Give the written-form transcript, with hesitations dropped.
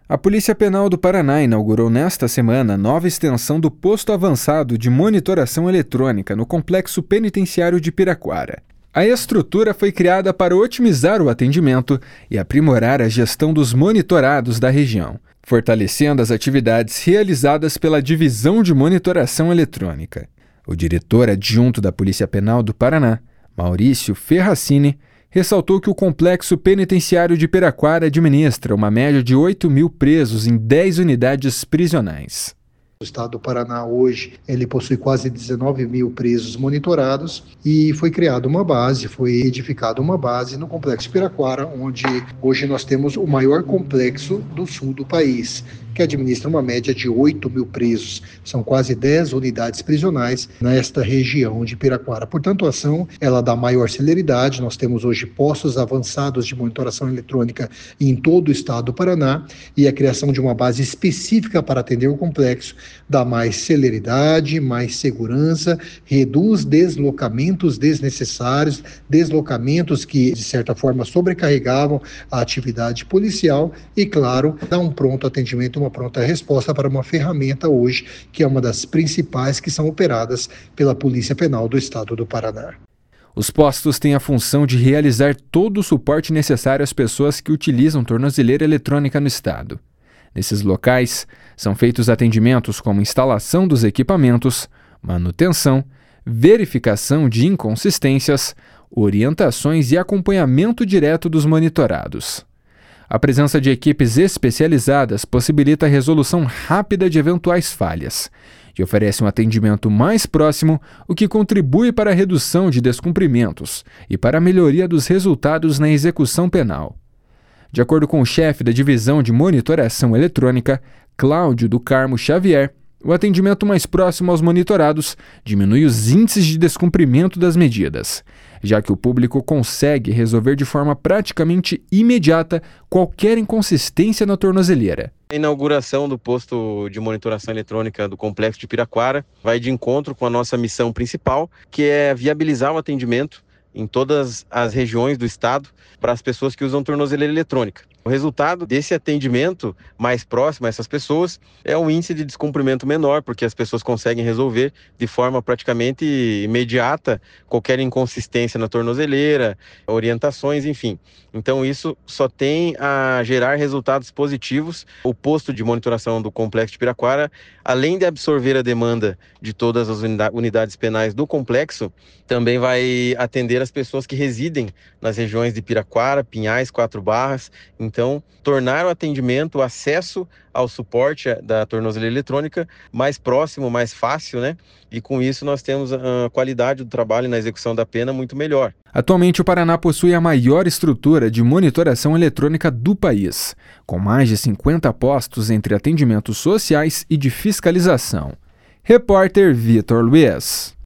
A Polícia Penal do Paraná inaugurou nesta semana a nova extensão do posto avançado de monitoração eletrônica no Complexo Penitenciário de Piraquara. A estrutura foi criada para otimizar o atendimento e aprimorar a gestão dos monitorados da região, fortalecendo as atividades realizadas pela Divisão de Monitoração Eletrônica. O diretor adjunto da Polícia Penal do Paraná, Maurício Ferracini, ressaltou que o Complexo Penitenciário de Piraquara administra uma média de 8.000 presos em 10 unidades prisionais. O estado do Paraná hoje, ele possui quase 19.000 presos monitorados e foi criada uma base, foi edificada uma base no Complexo Piraquara, onde hoje nós temos o maior complexo do sul do país, que administra uma média de 8.000 presos. São quase 10 unidades prisionais nesta região de Piraquara. Portanto, a ação ela dá maior celeridade. Nós temos hoje postos avançados de monitoração eletrônica em todo o estado do Paraná e a criação de uma base específica para atender o complexo dá mais celeridade, mais segurança, reduz deslocamentos desnecessários, deslocamentos que, de certa forma, sobrecarregavam a atividade policial e, claro, dá um pronto atendimento, uma pronta resposta para uma ferramenta hoje, que é uma das principais que são operadas pela Polícia Penal do Estado do Paraná. Os postos têm a função de realizar todo o suporte necessário às pessoas que utilizam tornozeleira eletrônica no estado. Nesses locais, são feitos atendimentos como instalação dos equipamentos, manutenção, verificação de inconsistências, orientações e acompanhamento direto dos monitorados. A presença de equipes especializadas possibilita a resolução rápida de eventuais falhas e oferece um atendimento mais próximo, o que contribui para a redução de descumprimentos e para a melhoria dos resultados na execução penal. De acordo com o chefe da Divisão de Monitoração Eletrônica, Cláudio do Carmo Xavier, o atendimento mais próximo aos monitorados diminui os índices de descumprimento das medidas, já que o público consegue resolver de forma praticamente imediata qualquer inconsistência na tornozeleira. A inauguração do posto de monitoração eletrônica do Complexo de Piraquara vai de encontro com a nossa missão principal, que é viabilizar o atendimento em todas as regiões do estado para as pessoas que usam tornozeleira eletrônica. O resultado desse atendimento mais próximo a essas pessoas é um índice de descumprimento menor, porque as pessoas conseguem resolver de forma praticamente imediata qualquer inconsistência na tornozeleira, orientações, enfim. Então isso só tem a gerar resultados positivos. O posto de monitoração do Complexo de Piraquara, além de absorver a demanda de todas as unidades penais do complexo, também vai atender as pessoas que residem nas regiões de Piraquara, Pinhais, Quatro Barras. Então, tornar o atendimento, o acesso ao suporte da tornozeleira eletrônica mais próximo, mais fácil, né? E com isso nós temos a qualidade do trabalho na execução da pena muito melhor. Atualmente, o Paraná possui a maior estrutura de monitoração eletrônica do país, com mais de 50 postos entre atendimentos sociais e de fiscalização. Repórter Vitor Luiz.